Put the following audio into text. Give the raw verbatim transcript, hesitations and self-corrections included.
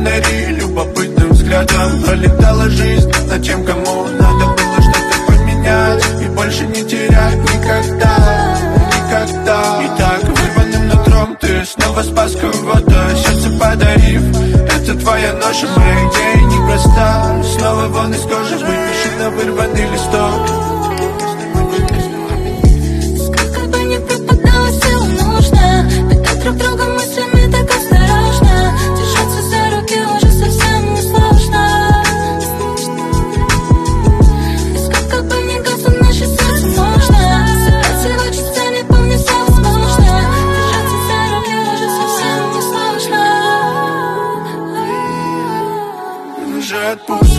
фонари, любопытным взглядом пролетала жизнь над тем, кому надо было что-то поменять и больше не терять никогда, никогда. И так вырванным нутром ты снова спас кого-то, сердце подарив. Это твоя ноша, моя идея непроста. Снова вон из кожи выпиши на вырванный листок. Сколько бы ни пропадало сил, нужно питать друг друга мыслями так осторожно. Держаться за руки уже совсем не сложно. И сколько бы ни гасло наше сердце, нужно собрать его частями, помни, все возможно. Держаться за руки уже совсем не сложно. Уже отпусти.